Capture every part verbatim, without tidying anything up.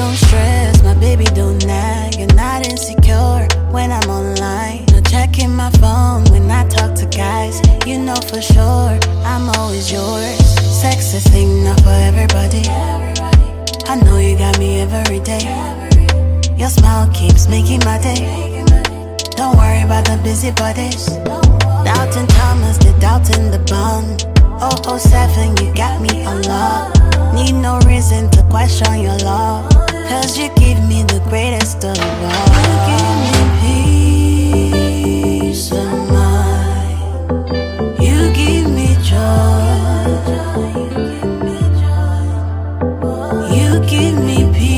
no stress, my baby don't nag. You're not insecure when I'm online. No checking my phone when I talk to guys. You know for sure I'm always yours. Sex is thing not for everybody. I know you got me every day. Your smile keeps making my day. Don't worry about the busybodies. Doubting Thomas, the doubting the bond. oh oh seven, you got me on lock. Need no reason to question your love, cause you give me the greatest of all. You give me peace of mind. You give me joy. You give me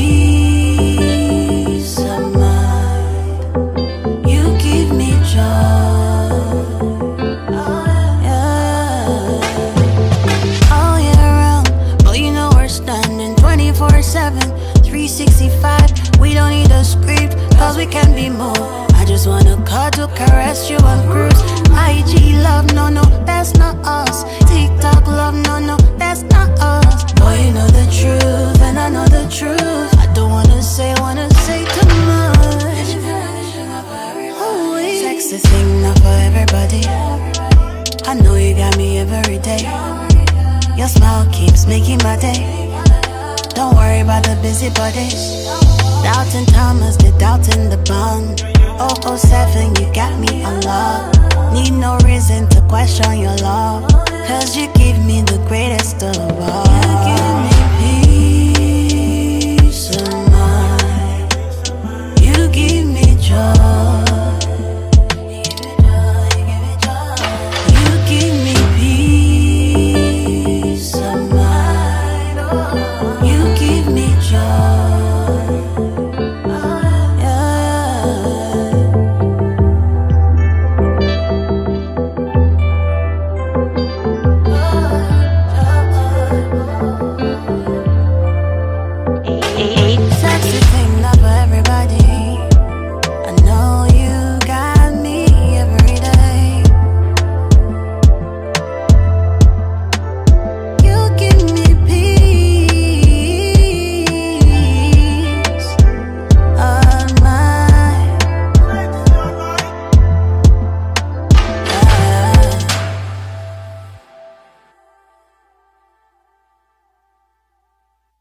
peace of mind. You give me joy. twenty-four seven, three sixty-five. We don't need a script, cause we can be more. I just wanna cuddle, caress you and cruise. I G love, no, no, that's not us. TikTok love, no, no, that's not us. Boy, you know the truth, and I know the truth. I don't wanna say, wanna say too much. Ooh, sex is thing not for everybody. I know you got me every day. Your smile keeps making my day. Don't worry about the busybodies. Doubting Thomas, the doubting the bond. oh oh seven, you got me on lock. Need no reason to question your love, cause you give me the greatest of all. You give me peace of mind. You give me joy.